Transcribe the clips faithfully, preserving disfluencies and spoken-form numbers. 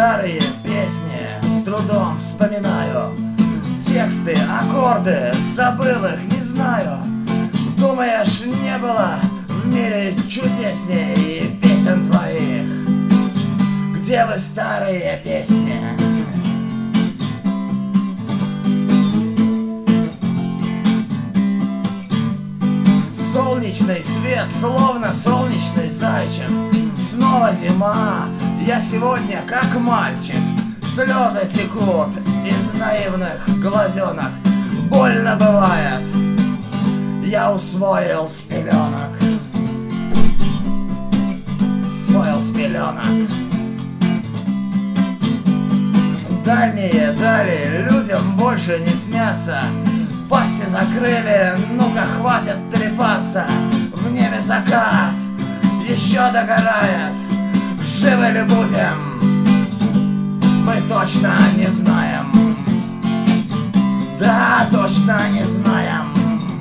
старые песни с трудом вспоминаю. Тексты, аккорды, забыл их, не знаю. Думаешь, не было в мире чудесней песен твоих? Где вы, старые песни? Солнечный свет, словно солнечный зайчик. Снова зима, я сегодня как мальчик. Слезы текут из наивных глазенок. Больно бывает, я усвоил с пеленок. Усвоил с пеленок. Дальние дали людям больше не снятся. Пасти закрыли, ну-ка хватит трепаться. В небе закат еще догорает. Живы ли будем, мы точно не знаем. Да, точно не знаем.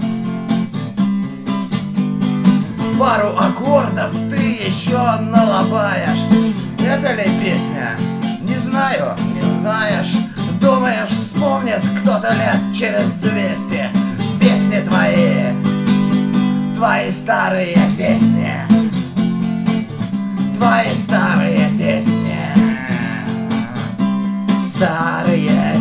Пару аккордов ты еще налобаешь. Это ли песня? Не знаю, не знаешь. Думаешь, вспомнит кто-то лет через двести песни твои, твои старые песни, твои старые песни, старые